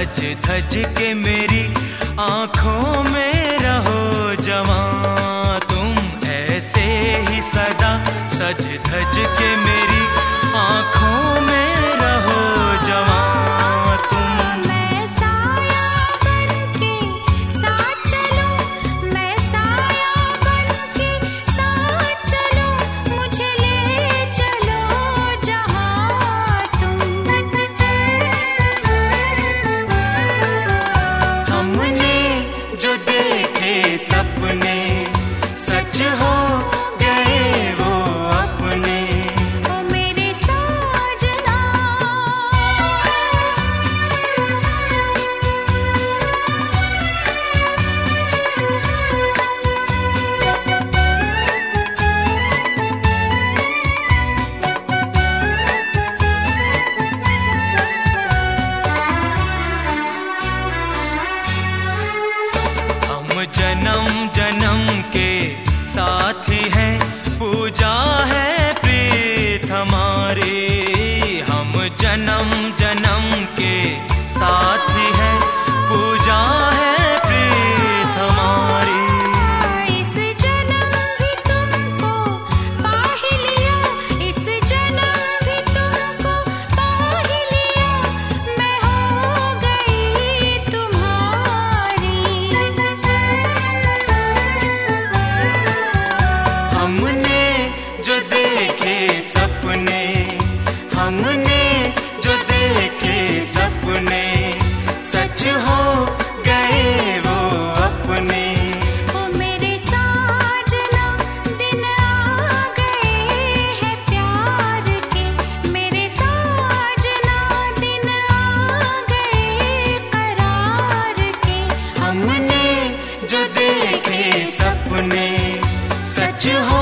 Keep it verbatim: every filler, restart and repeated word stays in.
सज धज के मेरी आंखों में रहो जवां, तुम ऐसे ही सदा सज धज के मेरी आंखों में रहो जवां। सपने सच हो गए वो अपने, ओ मेरे साजना। हम जन्म जन्म के साथी हैं, पूजा है प्रीत हमारी। हम जन्म जन्म के साथी हैं, पूजा है प्रीत हमारी। इस जन्म भी तुमको पा ही लिया, इस जन्म भी तुमको पा ही लिया, मैं हो गई तुम्हारी। हमने जो देखे सपने, हमने जो देखे सपने, सच हो गए वो अपने, ओ मेरे साजना। दिन आ गए हैं प्यार के, मेरे साजना। दिन आ गए करार के, हमने जो देखे सपने, सच हो